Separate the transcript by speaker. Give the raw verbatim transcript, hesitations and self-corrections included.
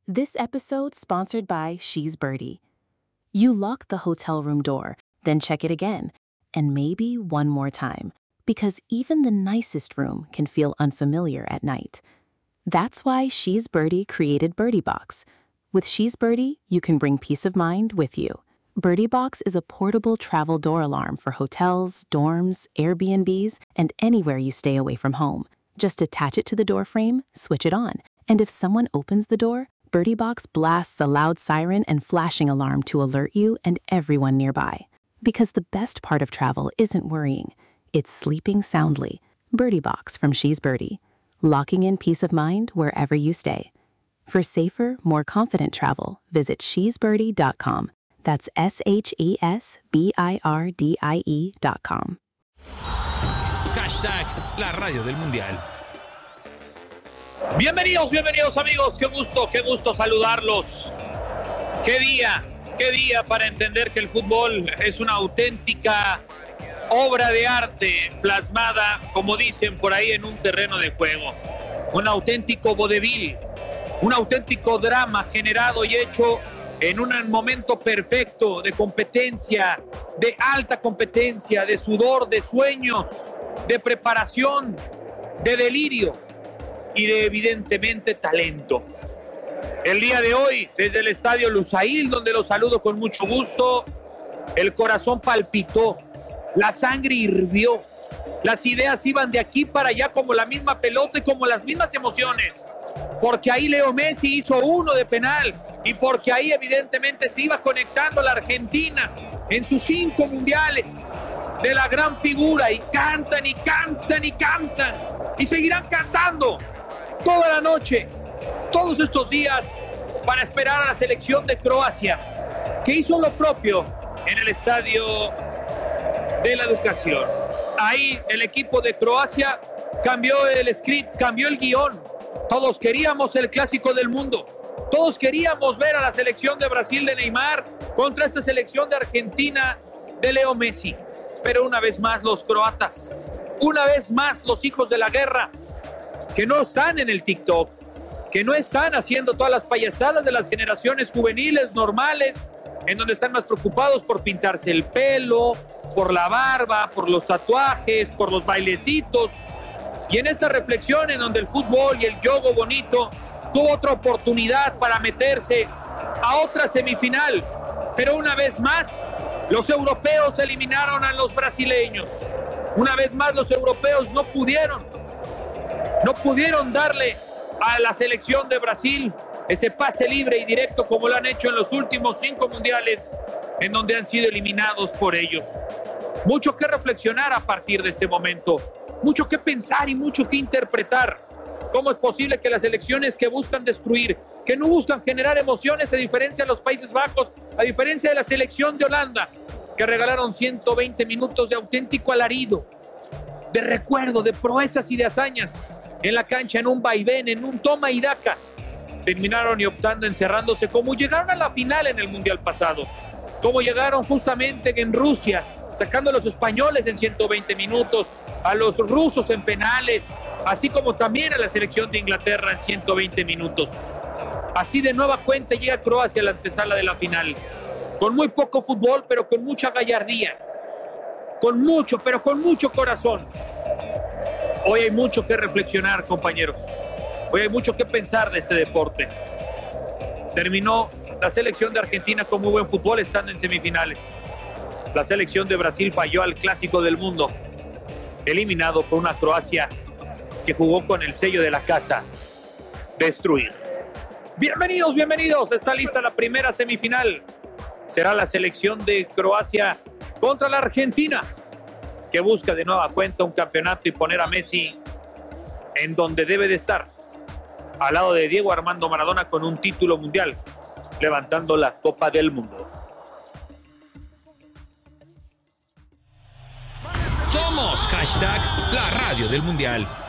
Speaker 1: This episode sponsored by She's Birdie. You lock the hotel room door, then check it again, and maybe one more time, because even the nicest room can feel unfamiliar at night. That's why She's Birdie created Birdie Box. With She's Birdie, you can bring peace of mind with you. Birdie Box is a portable travel door alarm for hotels, dorms, Airbnbs, and anywhere you stay away from home. Just attach it to the door frame, switch it on, and if someone opens the door, Birdie Box blasts a loud siren and flashing alarm to alert you and everyone nearby. Because the best part of travel isn't worrying, it's sleeping soundly. Birdie Box from She's Birdie, locking in peace of mind wherever you stay. For safer, more confident travel, visit she's birdie dot com. That's S H E S B I R D I E dot com.
Speaker 2: Hashtag la radio del mundial.
Speaker 3: Bienvenidos, bienvenidos amigos, qué gusto, qué gusto saludarlos. Qué día, qué día para entender que el fútbol es una auténtica obra de arte plasmada, como dicen por ahí, en un terreno de juego. Un auténtico vodevil, un auténtico drama generado y hecho en un momento perfecto de competencia, de alta competencia, de sudor, de sueños, de preparación, de delirio y de evidentemente talento. El día de hoy, desde el estadio Lusail, donde los saludo con mucho gusto, el corazón palpitó, la sangre hirvió, las ideas iban de aquí para allá como la misma pelota y como las mismas emociones, porque ahí Leo Messi hizo uno de penal y porque ahí evidentemente se iba conectando la Argentina en sus cinco mundiales de la gran figura, y cantan y cantan y cantan y seguirán cantando toda la noche, todos estos días, para esperar a la selección de Croacia, que hizo lo propio en el estadio de la Educación. Ahí el equipo de Croacia cambió el script, cambió el guión. Todos queríamos el clásico del mundo. Todos queríamos ver a la selección de Brasil de Neymar contra esta selección de Argentina de Leo Messi. Pero una vez más los croatas, una vez más los hijos de la guerra, que no están en el TikTok, que no están haciendo todas las payasadas de las generaciones juveniles normales, en donde están más preocupados por pintarse el pelo, por la barba, por los tatuajes, por los bailecitos. Y en esta reflexión en donde el fútbol y el juego bonito tuvo otra oportunidad para meterse a otra semifinal, pero una vez más los europeos eliminaron a los brasileños. Una vez más los europeos no pudieron, no pudieron darle a la selección de Brasil ese pase libre y directo como lo han hecho en los últimos cinco mundiales, en donde han sido eliminados por ellos. Mucho que reflexionar a partir de este momento, mucho que pensar y mucho que interpretar. ¿Cómo es posible que las selecciones que buscan destruir, que no buscan generar emociones, a diferencia de los Países Bajos, a diferencia de la selección de Holanda, que regalaron ciento veinte minutos de auténtico alarido, de recuerdo, de proezas y de hazañas en la cancha, en un vaivén, en un toma y daca, terminaron y optando, encerrándose, como llegaron a la final en el Mundial pasado, como llegaron justamente en Rusia, sacando a los españoles en ciento veinte minutos, a los rusos en penales, así como también a la selección de Inglaterra en ciento veinte minutos. Así de nueva cuenta llega Croacia a la antesala de la final, con muy poco fútbol, pero con mucha gallardía, con mucho, pero con mucho corazón. Hoy hay mucho que reflexionar, compañeros. Hoy hay mucho que pensar de este deporte. Terminó la selección de Argentina con muy buen fútbol, estando en semifinales. La selección de Brasil falló al clásico del mundo, eliminado por una Croacia que jugó con el sello de la casa, destruir. Bienvenidos, bienvenidos. Está lista la primera semifinal. Será la selección de Croacia contra la Argentina, que busca de nueva cuenta un campeonato y poner a Messi en donde debe de estar, al lado de Diego Armando Maradona, con un título mundial, levantando la Copa del Mundo.
Speaker 2: Somos hashtag la radio del mundial.